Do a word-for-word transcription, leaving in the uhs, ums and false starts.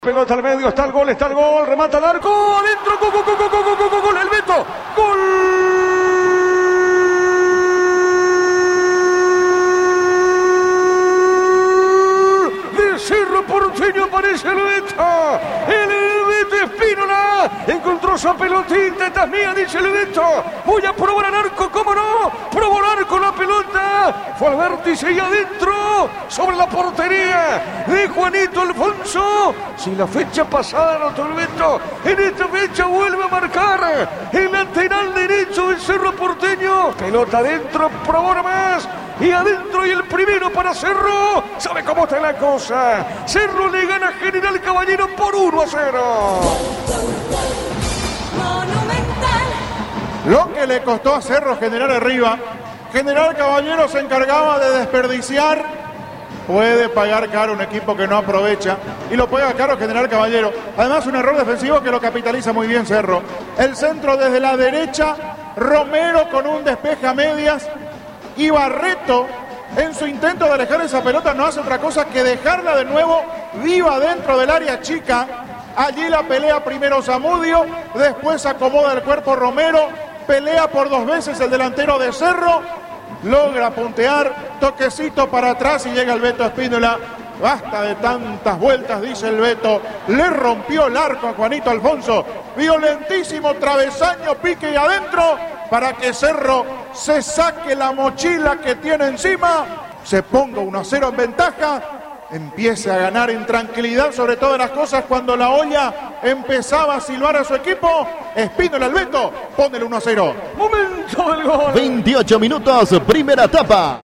Pelota al medio, está el gol, está el gol, remata al arco, adentro, gol, gol, gol, gol, gol, gol, gol, gol, el Beto, gol de Cerro Porteño, aparece el Beto, el Beto Espínola, encontró esa pelotita, esta es mía, dice el Beto, voy a probar al arco, cómo no, probó al arco la pelota, fue al vértice y adentro, sobre la portería de Juanito Alfonso. Si la fecha pasada anotó el Beto, en esta fecha vuelve a marcar el lateral derecho del Cerro Porteño. Pelota adentro, probó más. Y adentro y el primero para Cerro. ¿Sabe cómo está la cosa? Cerro le gana a General Caballero por uno a cero. Lo que le costó a Cerro generar arriba. General Caballero se encargaba de desperdiciar. Puede pagar caro un equipo que no aprovecha. Y lo paga caro General Caballero. Además, un error defensivo que lo capitaliza muy bien Cerro. El centro desde la derecha. Romero con un despeje a medias. Y Barreto, en su intento de alejar esa pelota, no hace otra cosa que dejarla de nuevo viva dentro del área chica. Allí la pelea primero Zamudio. Después acomoda el cuerpo Romero. Pelea por dos veces el delantero de Cerro. Logra puntear, toquecito para atrás y llega el Beto Espínola. Basta de tantas vueltas, dice el Beto. Le rompió el arco a Juanito Alfonso. Violentísimo travesaño, pique y adentro para que Cerro se saque la mochila que tiene encima. Se ponga uno a cero en ventaja. Empiece a ganar en tranquilidad sobre todas las cosas cuando la olla empezaba a silbar a su equipo. Espínola el Beto, pone el uno a cero. Momento del gol. veintiocho minutos, primera etapa.